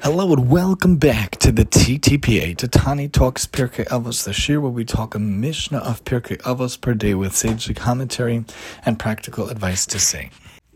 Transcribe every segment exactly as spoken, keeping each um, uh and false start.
Hello and welcome back to the T T P A, to Tani Talks Pirkei Avos, the shir where we talk a Mishnah of Pirkei Avos per day with sage commentary and practical advice to say.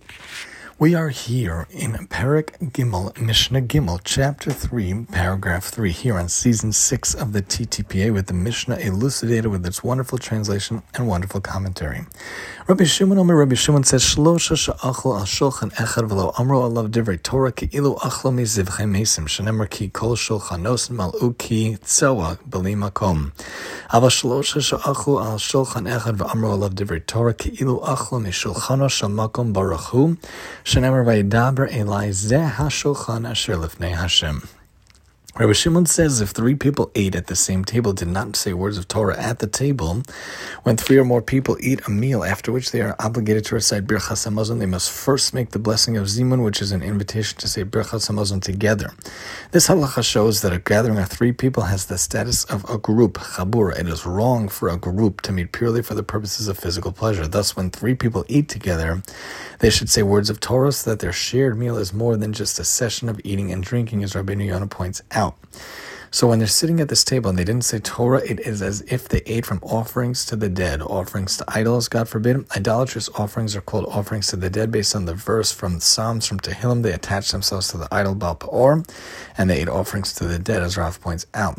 We are here in Perek Gimel, Mishnah Gimel, Chapter three, Paragraph three, here on Season six of the T T P A with the Mishnah elucidated with its wonderful translation and wonderful commentary. Rabbi Shimon Omer, Rabbi Shimon says, Shlosha she'achlu al shulchan echad v'lo amro alav divrei Torah ki ilu achlo mizivchei mesim, shenemar ki kol shulchanos mal'u ki tzoa b'li makom. Ava shlosha she'achlu al shulchan echad v'amro alav divrei Torah ki ilu achlo mishulchano shel makom baruch hu, shenemar vayidaber elai zeh hashulchan asher lifnei Hashem. Rabbi Shimon says if three people ate at the same table, did not say words of Torah at the table, when three or more people eat a meal after which they are obligated to recite Birchas Hamazon, they must first make the blessing of Zimun, which is an invitation to say Birchas Hamazon together. This halacha shows that a gathering of three people has the status of a group, chabura. It is wrong for a group to meet purely for the purposes of physical pleasure. Thus, when three people eat together, they should say words of Torah so that their shared meal is more than just a session of eating and drinking, as Rabbeinu Yonah points out. So when they're sitting at this table and they didn't say Torah, it is as if they ate from offerings to the dead, offerings to idols, God forbid. Idolatrous offerings are called offerings to the dead based on the verse from Psalms, from Tehillim. They attach themselves to the idol Baal Peor, and they ate offerings to the dead, as Rav points out.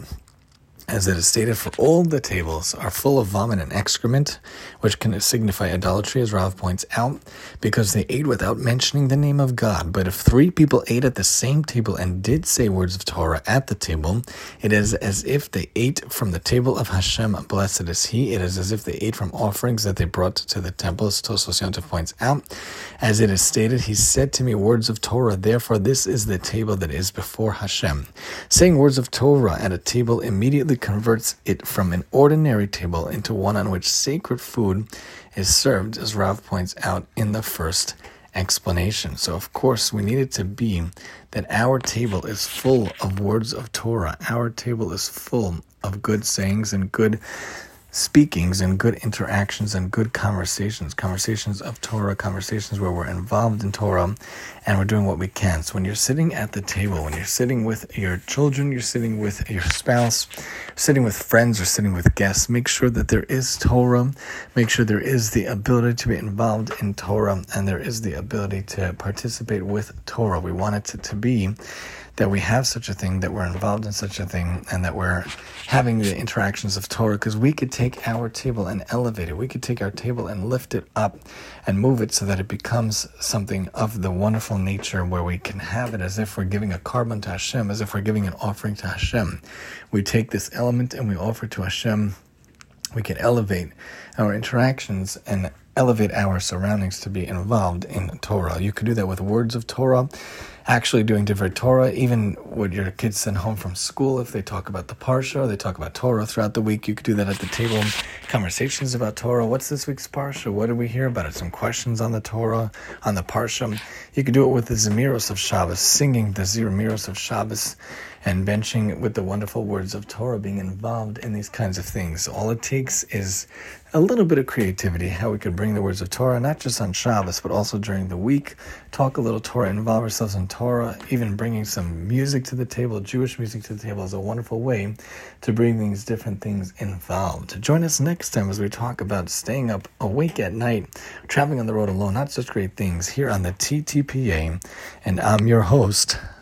As it is stated, for all the tables are full of vomit and excrement, which can signify idolatry, as Rav points out, because they ate without mentioning the name of God. But if three people ate at the same table and did say words of Torah at the table, it is as if they ate from the table of Hashem, blessed is He. It is as if they ate from offerings that they brought to the temple, as Tosfos Yontif points out. As it is stated, He said to me words of Torah, therefore this is the table that is before Hashem. Saying words of Torah at a table immediately converts it from an ordinary table into one on which sacred food is served, as Rav points out in the first explanation. So, of course, we need it to be that our table is full of words of Torah. Our table is full of good sayings and good speakings and good interactions and good conversations, conversations of Torah, conversations where we're involved in Torah and we're doing what we can. So when you're sitting at the table, when you're sitting with your children, you're sitting with your spouse, sitting with friends or sitting with guests, make sure that there is Torah, make sure there is the ability to be involved in Torah and there is the ability to participate with Torah. We want it to, to be that we have such a thing, that we're involved in such a thing, and that we're having the interactions of Torah, because we could take our table and elevate it. We could take our table and lift it up and move it so that it becomes something of the wonderful nature where we can have it as if we're giving a carbon to Hashem, as if we're giving an offering to Hashem. We take this element and we offer to Hashem. We can elevate our interactions and elevate our surroundings to be involved in Torah. You could do that with words of Torah, actually doing Divrei Torah, even with your kids sent home from school. If they talk about the Parsha, or they talk about Torah throughout the week, you could do that at the table. Conversations about Torah. What's this week's Parsha? What did we hear about it? Some questions on the Torah, on the Parsha. You could do it with the Zemiros of Shabbos, singing the Zemiros of Shabbos, and benching with the wonderful words of Torah, being involved in these kinds of things. All it takes is a little bit of creativity, how we could bring the words of Torah, not just on Shabbos, but also during the week, talk a little Torah, involve ourselves in Torah, even bringing some music to the table, Jewish music to the table is a wonderful way to bring these different things involved. Join us next time as we talk about staying up awake at night, traveling on the road alone, not such great things, here on the T T P A, and I'm your host,